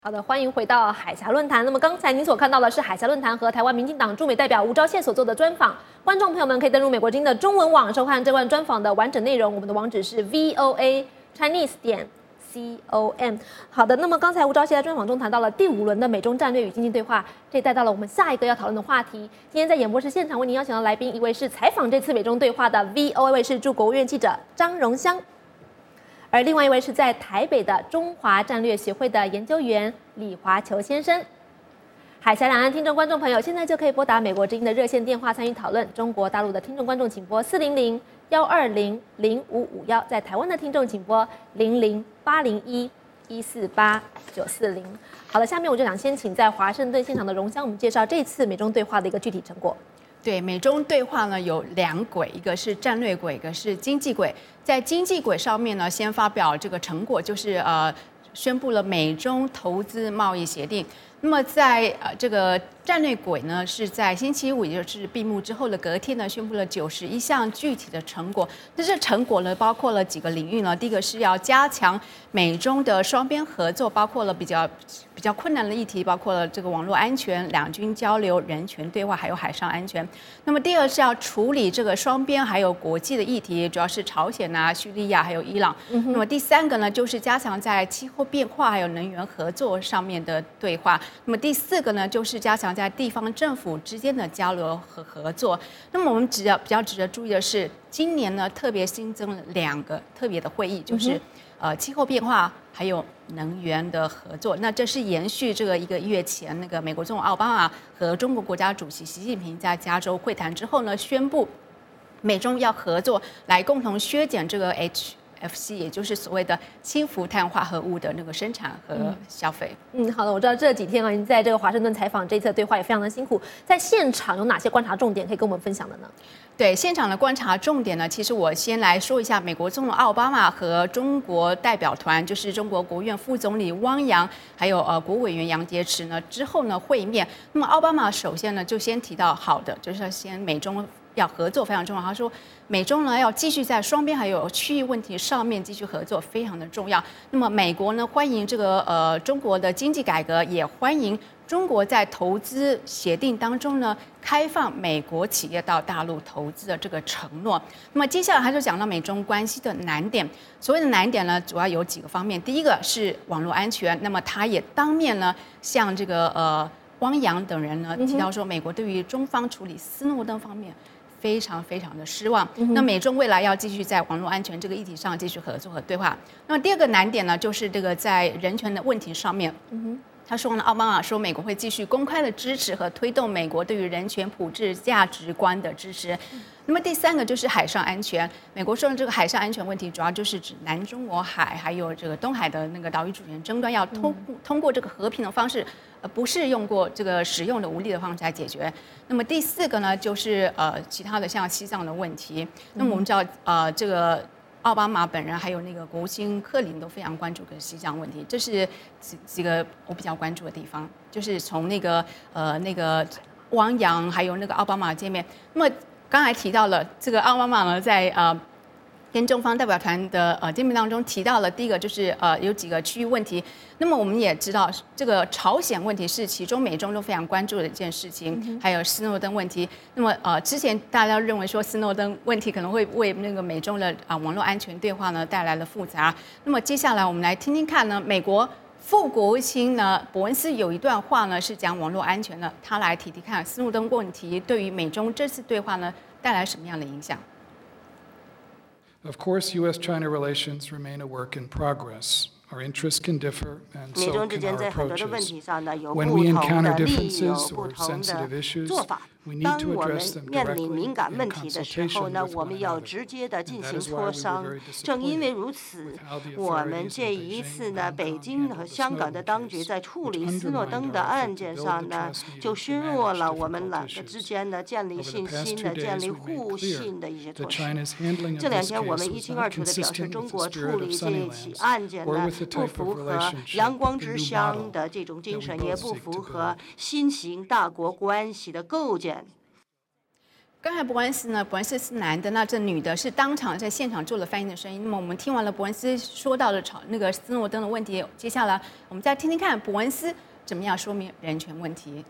好的，欢迎回到海峡论坛。那么刚才您所看到的是海峡论坛和台湾民进党驻美代表吴钊燮所做的专访。观众朋友们可以登入美国之音的中文网收看这段专访的完整内容。我们的网址是 voachinese.com。好的，那么刚才吴钊燮在专访中谈到了第5轮的美中战略与经济对话，这也带到了我们下一个要讨论的话题。今天在演播室现场为您邀请到来宾，一位是采访这次美中对话的 VOA 卫视驻国务院记者张荣香。而另外一位是在台北的中华战略协会的研究员李华球先生。海峡两岸听众观众朋友，现在就可以拨打美国之音的热线电话参与讨论。中国大陆的听众观众请拨400-120-0551，在台湾的听众请拨00-801-148-940。好了，下面我就想先请在华盛顿现场的荣香，我们介绍这次美中对话的一个具体成果。 对，美中对话呢有2轨，一个是战略轨，一个是经济轨。在经济轨上面呢，先发表这个成果，就是宣布了美中投资贸易协定。那么在这个战略轨呢，是在星期五，也就是闭幕之后的隔天呢，宣布了91项具体的成果。那这成果呢，包括了几个领域呢。第一个是要加强美中的双边合作，包括了比较困难的议题，包括了这个网络安全、两军交流、人权对话，还有海上安全。那么第二是要处理这个双边还有国际的议题，主要是朝鲜啊、叙利亚还有伊朗。那么第3个呢，就是加强在气候变化还有能源合作上面的对话。那么第4个呢，就是加强在地方政府之间的交流和合作。那么我们比较值得注意的是，今年呢特别新增了2个特别的会议，就是气候变化还有能源的合作。那这是延续这个1个月前那个美国总统奥巴马和中国国家主席习近平在加州会谈之后呢，宣布美中要合作来共同削减这个HFC， 也就是所谓的氢氟碳化合物的那个生产和消费。 好的，我知道这几天您在这个华盛顿采访这一次的对话也非常的辛苦，在现场有哪些观察重点可以跟我们分享的呢？ 对，现场的观察重点呢，其实我先来说一下美国总统奥巴马和中国代表团，就是中国国务院副总理汪洋，还有国务委员杨洁篪呢之后呢会面。那么奥巴马首先呢就先提到好的，就是先美中要合作非常重要。他说，美中呢要继续在双边还有区域问题上面继续合作，非常的重要。那么美国呢欢迎这个中国的经济改革，也欢迎中国在投资协定当中呢开放美国企业到大陆投资的这个承诺。那么接下来他就讲到美中关系的难点。所谓的难点呢，主要有几个方面。第一个是网络安全，那么他也当面呢向这个汪洋等人呢提到说，美国对于中方处理斯诺登方面非常非常的失望。那美中未来要继续在网络安全这个议题上继续合作和对话。那么第2个难点呢，就是这个在人权的问题上面。他说呢，奥巴马说美国会继续公开的支持和推动美国对于人权普世价值观的支持。那么第3个就是海上安全。美国说的这个海上安全问题，主要就是指南中国海还有这个东海的那个岛屿主权争端，要通过这个和平的方式，不是用过这个使用的武力的方式来解决。那么第4个呢，就是其他的像西藏的问题。那么我们知道这个奥巴马本人还有那个国务卿克林都非常关注跟西藏问题，这是几个我比较关注的地方。就是从那个汪洋还有那个奥巴马见面。那么刚才提到了这个奥巴马呢，在跟中方代表团的见面当中提到了，第一个就是有几个区域问题。那么我们也知道，这个朝鲜问题是其中美中都非常关注的一件事情，还有斯诺登问题。那么之前大家认为说斯诺登问题可能会为那个美中的网络安全对话呢带来了复杂。那么接下来我们来听听看呢，美国副国务卿呢伯恩斯有一段话呢是讲网络安全的，他来提看斯诺登问题对于美中这次对话呢带来什么样的影响。 Of course, U.S.-China relations remain a work in progress. Our interests can differ, and 美 so 中之 can 间 our 在很多的问 approaches. 题上呢，有 When 不 we 同 encounter 的利益，有 differences 不 or 同 sensitive 的 issues, 做法。 we need 当 to 我们 address them 面临 directly 敏感 in 问题的时 consultation 候呢， with 我 one 们要 another. 直接的进 And 行 that is why 磋 we were 商 very。 正因为 disappointed 如此 with how the， 我们 authorities 这 in 一次 Beijing 呢， and 北 Hong 京 Kong 和 handled the 香港的 Snowden 当局 case, 在处 which 理斯诺 undermined 登 our 的 effort 案 to 件 build 上 the 呢， trust 就 needed to 削弱 manage 了我们 difficult 2个之 issues. 间呢建立 Over the 信 past 心 2 的、建 days, 立 we made 互 clear 信的一些 that 措施。 China's handling 这 of 2 this 天我们 case 一 was 清 not 二楚地表示， consistent 中 with the 国处 spirit 理 of 这起 Sunnylands 案件 or 呢 with the 不 type 符 of 合 relationship, 阳光 the 之 new 乡 model 的这种精 that we 神，也 both 不 seek 符 to 合 build. 新型大国关系的构建。 刚才伯恩斯呢，伯恩斯是男的，那这女的是当场在现场做了翻译的声音。那么我们听完了伯恩斯说到的那个斯诺登的问题，接下来我们再听听看伯恩斯怎么样说明人权问题。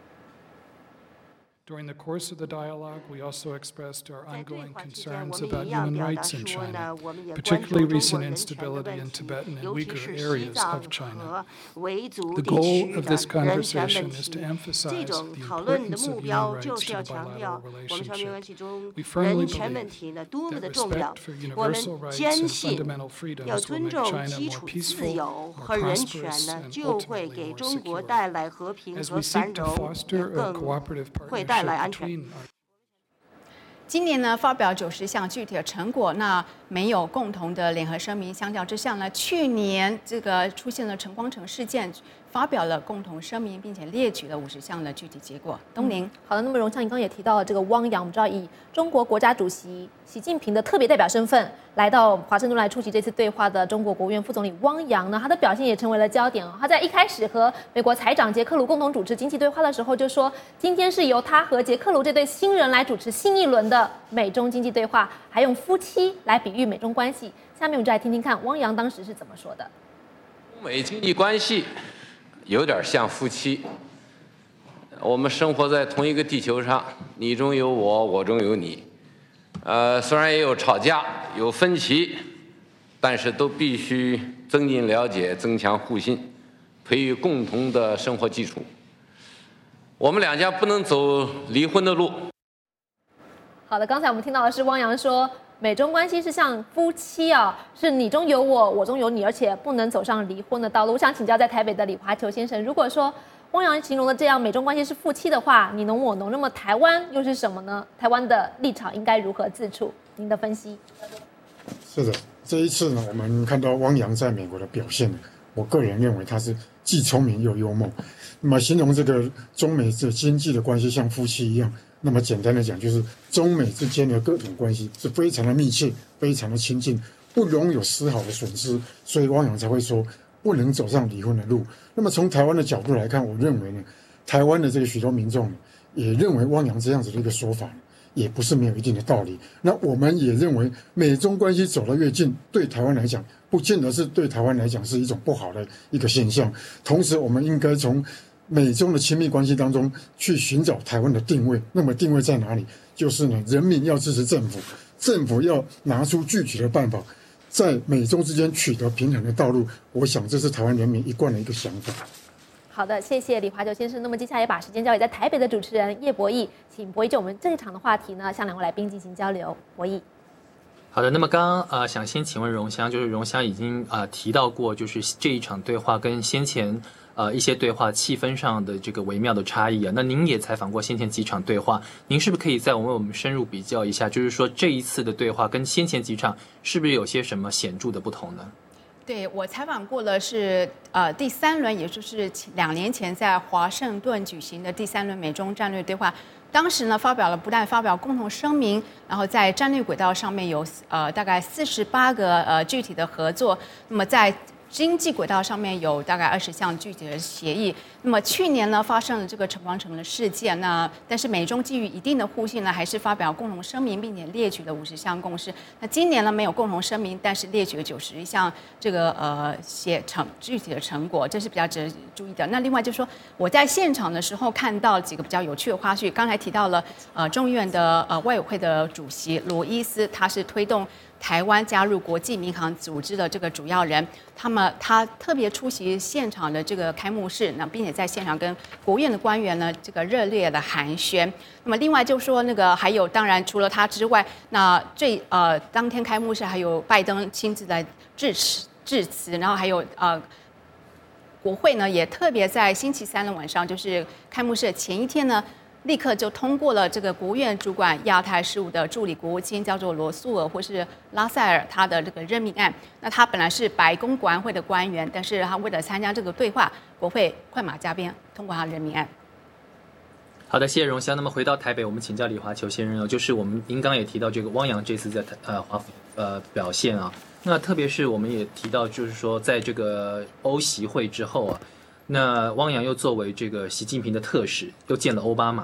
During the course of the dialogue, we also expressed our ongoing concerns about human rights in China, particularly recent instability in Tibetan and Uyghur areas of China. The goal of this conversation is to emphasize the importance of human rights to the bilateral relationship. We firmly believe that respect for universal rights and fundamental freedoms will make China more peaceful, more prosperous, and ultimately more secure. As we seek to foster a cooperative partnership between our 今年呢，发表90项具体的成果，那没有共同的联合声明。相较之下呢，去年这个出现了陈光诚事件，发表了共同声明，并且列举了50项的具体结果。东林， 好的，那么荣强，你刚刚也提到了这个汪洋，我们知道以中国国家主席习近平的特别代表身份来到华盛顿来出席这次对话的中国国务院副总理汪洋呢，他的表现也成为了焦点哦。他在一开始和美国财长杰克卢共同主持经济对话的时候，就说今天是由他和杰克卢这对新人来主持新一轮的美中经济对话，还用夫妻来比喻美中关系。下面我们就来听听看汪洋当时是怎么说的。 中美经济关系有点像夫妻，我们生活在同一个地球上，你中有我，我中有你。虽然也有吵架，有分歧，但是都必须增进了解，增强互信，培育共同的生活基础。我们两家不能走离婚的路。 好的，刚才我们听到的是汪洋说，美中关系是像夫妻啊，是你中有我，我中有你，而且不能走上离婚的道路。我想请教在台北的李华球先生，如果说汪洋形容的这样美中关系是夫妻的话，你侬我侬，那么台湾又是什么呢？台湾的立场应该如何自处？您的分析？ 是的，这一次呢，我们看到汪洋在美国的表现，我个人认为他是既聪明又幽默。那么形容这个中美这经济的关系像夫妻一样，那么简单的讲，就是中美之间的各种关系是非常的密切，非常的亲近，不容有丝毫的损失，所以汪洋才会说不能走上离婚的路。那么从台湾的角度来看，我认为呢，台湾的这个许多民众也认为汪洋这样子的一个说法也不是没有一定的道理。那我们也认为美中关系走得越近，对台湾来讲不见得是对台湾来讲是一种不好的一个现象。同时我们应该从美中的亲密关系当中去寻找台湾的定位。那么定位在哪里？就是呢，人民要支持政府，政府要拿出具体的办法，在美中之间取得平衡的道路。我想这是台湾人民一贯的一个想法。 好的，谢谢李华球先生。那么接下来把时间交给在台北的主持人叶博弈，请博弈就我们这一场的话题呢，向两位来宾进行交流。博弈。 好的，那么刚刚想先请问荣香，就是荣香已经提到过，就是这一场对话跟先前一些对话气氛上的这个微妙的差异啊。那您也采访过先前几场对话，您是不是可以再为我们深入比较一下，就是说这一次的对话跟先前几场是不是有些什么显著的不同呢？ 对，我采访过的是第3轮，也就是2年前在华盛顿举行的第3轮美中战略对话。当时呢，不但发表共同声明，然后在战略轨道上面有大概48个具体的合作。那么在经济轨道上面有大概20项具体的协议。那么去年呢，发生了这个陈光诚的事件，但是美中基于一定的互信呢，还是发表共同声明，并且列举了50项共识。那今年呢，没有共同声明，但是列举了91项这个具体的成果，这是比较值得注意的。那另外就是说，我在现场的时候看到几个比较有趣的花絮。刚才提到了众议院的外委会的主席罗伊斯，他是推动台湾加入国际民航组织的这个主要人，他特别出席现场的这个开幕式，并且在现场跟国务院的官员呢这个热烈的寒暄。那么另外就说还有，当然除了他之外，当天开幕式还有拜登亲自来致辞，然后还有国会呢也特别在星期3的晚上，就是开幕式的前一天呢，立刻就通过了这个国务院主管亚太事务的助理国务卿，叫做罗素尔或是拉塞尔，他的这个任命案。那他本来是白宫国安会的官员，但是他为了参加这个对话，国会快马加鞭通过他的任命案。 好的，谢谢荣香。那么回到台北，我们请教李华球先生，就是您刚刚也提到这个汪洋这次在华府表现啊，那特别是我们也提到，就是说在这个欧习会之后啊。那汪洋又作为这个习近平的特使，又见了奥巴马。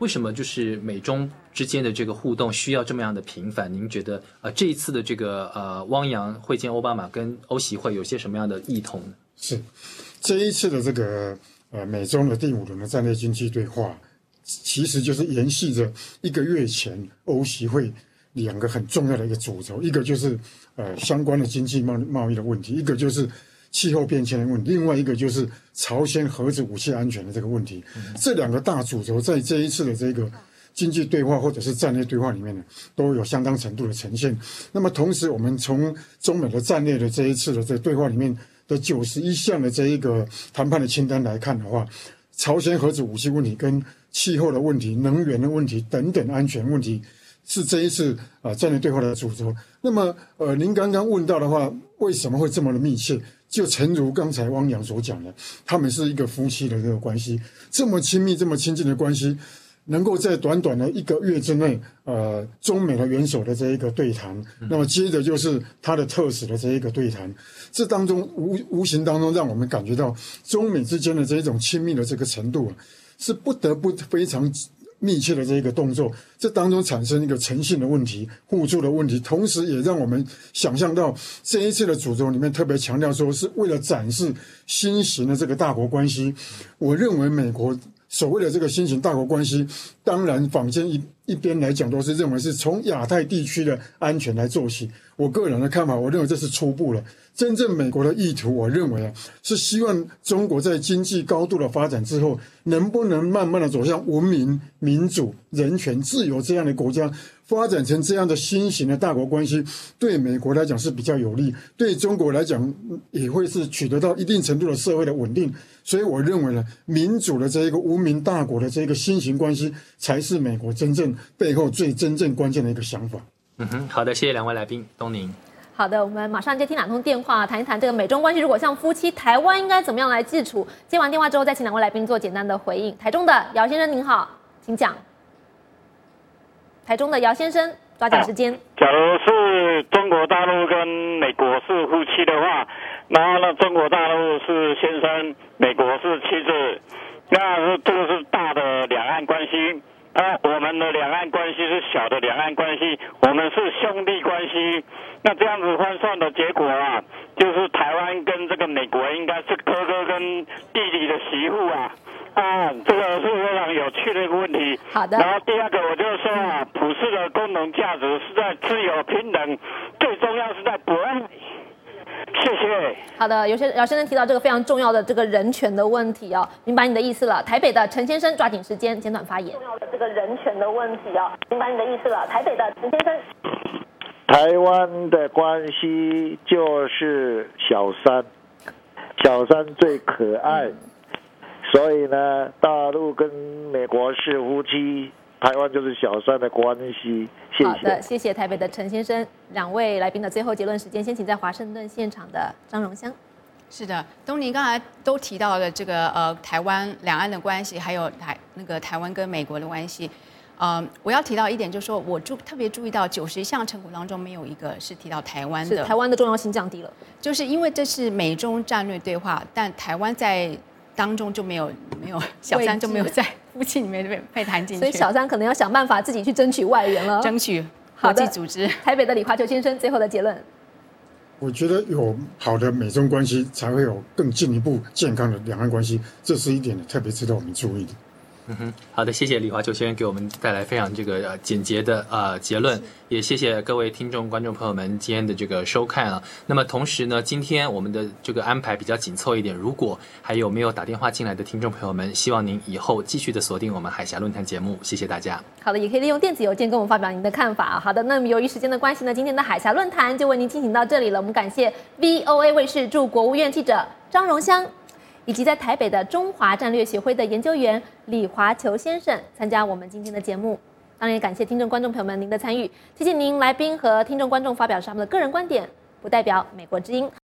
为什么就是美中之间的这个互动需要这么样的频繁？您觉得这一次的这个汪洋会见奥巴马跟欧习会有些什么样的异同呢？ 是这一次的这个美中的第5轮的战略经济对话，其实就是延续着1个月前欧习会2个很重要的一个主轴，一个就是相关的经济贸易的问题，一个就是气候变迁的问题，另外一个就是朝鲜核子武器安全的这个问题。这2个大主轴在这一次的这个经济对话或者是战略对话里面呢，都有相当程度的呈现。那么同时，我们从中美的战略的这一次的这对话里面的91项的这一个谈判的清单来看的话，朝鲜核子武器问题跟气候的问题、能源的问题等等安全问题是这一次战略对话的主轴。那么您刚刚问到的话，为什么会这么的密切？就诚如刚才汪洋所讲的，他们是一个夫妻的这个关系，这么亲密、这么亲近的关系，能够在短短的1个月之内，中美的元首的这一个对谈，那么接着就是他的特使的这一个对谈，这当中无形当中让我们感觉到中美之间的这一种亲密的这个程度是不得不非常密切的这一个动作，这当中产生一个诚信的问题、互助的问题，同时也让我们想象到这一次的主轴里面特别强调说，是为了展示新型的这个大国关系。我认为美国所谓的这个新型大国关系，当然坊间一边来讲都是认为是从亚太地区的安全来做起。我个人的看法，我认为这是初步了。真正美国的意图，我认为是希望中国在经济高度的发展之后，能不能慢慢的走向文明、民主、人权、自由这样的国家，发展成这样的新型的大国关系，对美国来讲是比较有利，对中国来讲也会是取得到一定程度的社会的稳定。所以我认为呢，民主的这一个文明大国的这个新型关系，才是美国真正背后真正关键的一个想法。 好的，谢谢2位来宾，东宁。 好的，我们马上接听2通电话，谈一谈这个美中关系如果像夫妻，台湾应该怎么样来自处？接完电话之后，再请2位来宾做简单的回应。台中的姚先生您好，请讲。台中的姚先生，抓紧时间。 假如是中国大陆跟美国是夫妻的话，然后呢，中国大陆是先生，美国是妻子，那这个是大的两岸关系。我们的两岸关系是小的两岸关系，我们是兄弟关系。那这样子换算的结果就是台湾跟这个美国应该是哥哥跟弟弟的媳妇这个是非常有趣的一个问题。 好的。 然后第2个，我就说普世的共同价值是在自由平等，最重要是在博爱。谢谢。 好的，姚先生提到这个非常重要的这个人权的问题明白你的意思了。台北的陈先生，抓紧时间，简短发言。重要的这个人权的问题明白你的意思了。台北的陈先生。 台湾的关系就是小三最可爱，所以呢，大陆跟美国是夫妻，台湾就是小三的关系。谢谢。 好的，谢谢台北的陈先生。2位来宾的最后结论时间，先请在华盛顿现场的张荣香。 是的，东宁刚才都提到了这个台湾两岸的关系，还有台湾跟美国的关系。我要提到一点，就是说我特别注意到90项成果当中没有一个是提到台湾的， 是台湾的重要性降低了， 就是因为这是美中战略对话，但台湾在当中就没有小三就没有在夫妻里面被谈进去， 所以小三可能要想办法自己去争取外援了， 争取国际组织。 台北的李华球先生最后的结论， 我觉得有好的美中关系，才会有更进一步健康的两岸关系，这是一点特别值得我们注意的。 好的，谢谢李华球先生给我们带来非常这个简洁的结论，也谢谢各位听众观众朋友们今天的这个收看那么同时呢，今天我们的这个安排比较紧凑一点，如果还有没有打电话进来的听众朋友们，希望您以后继续的锁定我们海峡论坛节目，谢谢大家。 好的，也可以利用电子邮件跟我们发表您的看法好的，那么由于时间的关系呢，今天的海峡论坛就为您进行到这里了。我们感谢 VOA 卫视驻国务院记者张荣香，以及在台北的中华战略协会的研究员李华球先生参加我们今天的节目。当然也感谢听众观众朋友们您的参与，谢谢您来宾和听众观众发表他们的个人观点，不代表美国之音。